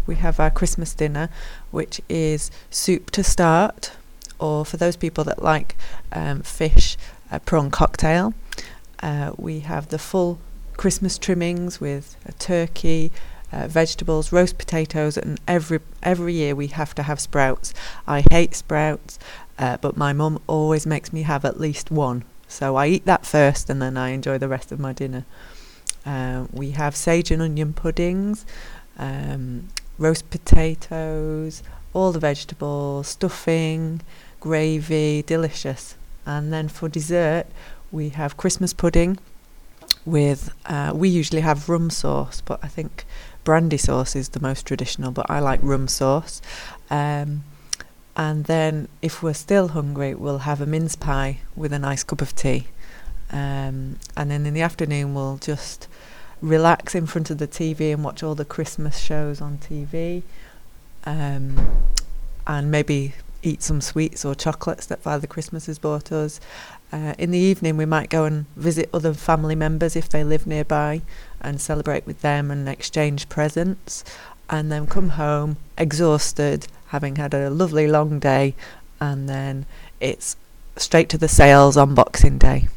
we have our Christmas dinner, which is soup to start, or for those people that like fish, a prawn cocktail. We have the full Christmas trimmings with a turkey, vegetables, roast potatoes, and every year we have to have sprouts. I hate sprouts, but my mum always makes me have at least one. So I eat that first and then I enjoy the rest of my dinner. We have sage and onion puddings, roast potatoes, all the vegetables, stuffing, gravy, delicious. And then for dessert, we have Christmas pudding with, we usually have rum sauce, but I think brandy sauce is the most traditional, but I like rum sauce. And then if we're still hungry, we'll have a mince pie with a nice cup of tea. And then in the afternoon, we'll just relax in front of the TV and watch all the Christmas shows on TV, and maybe eat some sweets or chocolates that Father Christmas has bought us. In the evening, we might go and visit other family members if they live nearby and celebrate with them and exchange presents, and then come home exhausted, having had a lovely long day, and then it's straight to the sales on Boxing Day.